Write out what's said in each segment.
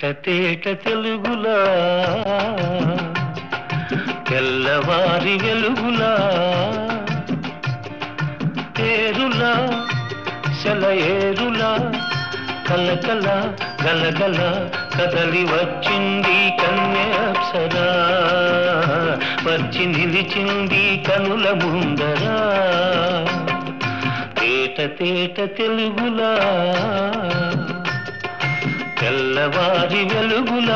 తేట తెలుగులా తెల్లవారి వెలుగులా ఏరులా సెలయేరులా కలకల గలగల కదలి వచ్చింది కన్యాప్సరా వచ్చి నిలిచింది కనుల ముందరా తేట తేట తెలుగులా తెల్లవారి వెలుగులా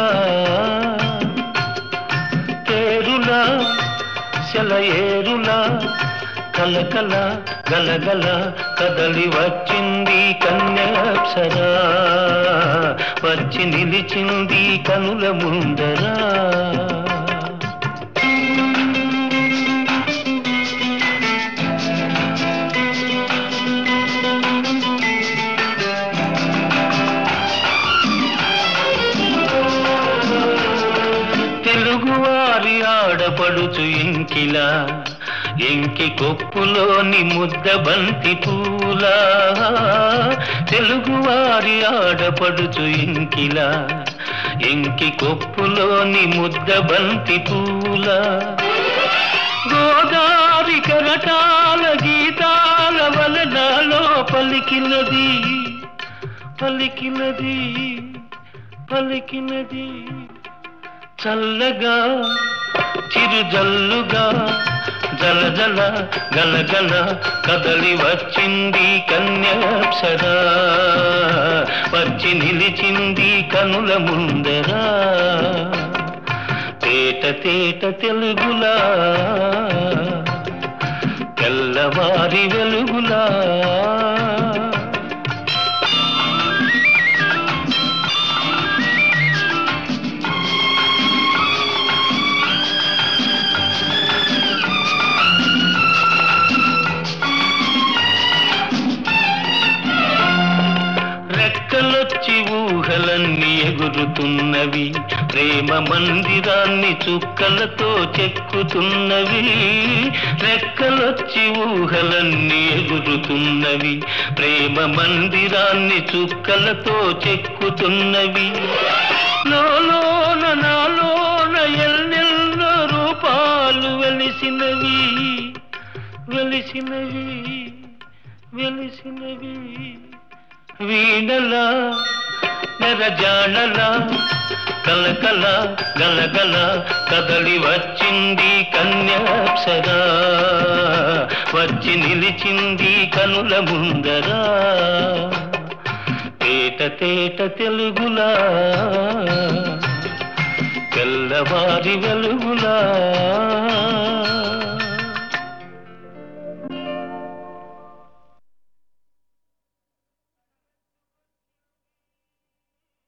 తేరులా సెలయేరులా కలకల గలగల కదలి వచ్చింది కన్యాప్సరా వచ్చి నిలిచింది కనుల ముందరా తెలుగువారి ఆడపడుచు ఇంకిలా ఎంకి కొప్పులోని ముద్ద బంతి పూలా తెలుగువారి ఆడపడుచు ఇంకిలా ఎంకి కొప్పులోని ముద్ద బంతి పూలా గోదారి కరటాల గీతాల వలనాలో పలికినది పలికినది పలికినది చల్లగా చిరుజల్లుగా జలజల గలగల కదలి వచ్చింది కన్యాప్సరా వచ్చి నిలిచింది కనుల ముందరా తేట తేట తెలుగులా తెల్లవారి వెలుగులా రెక్కలొచ్చి ఊహలన్నీ ఎగురుతున్నవి ప్రేమ మందిరాన్ని చుక్కలతో చెక్కుతున్నవి రెక్కలొచ్చి ఊహలన్నీ ఎగురుతున్నవి ప్రేమ మందిరాన్ని చుక్కలతో చెక్కుతున్నవి లోలోన నాలోన ఎన్నెన్నో రూపాలు వెలిసినవి వెలిసినవి వెలిసినవి వీణలా నెరజాణలా కలకల గలగల కదలి వచ్చింది కన్యాప్సరా వచ్చి నిలిచింది కనుల ముందరా తేట తేట తెలుగులా తెల్లవారి వెలుగులా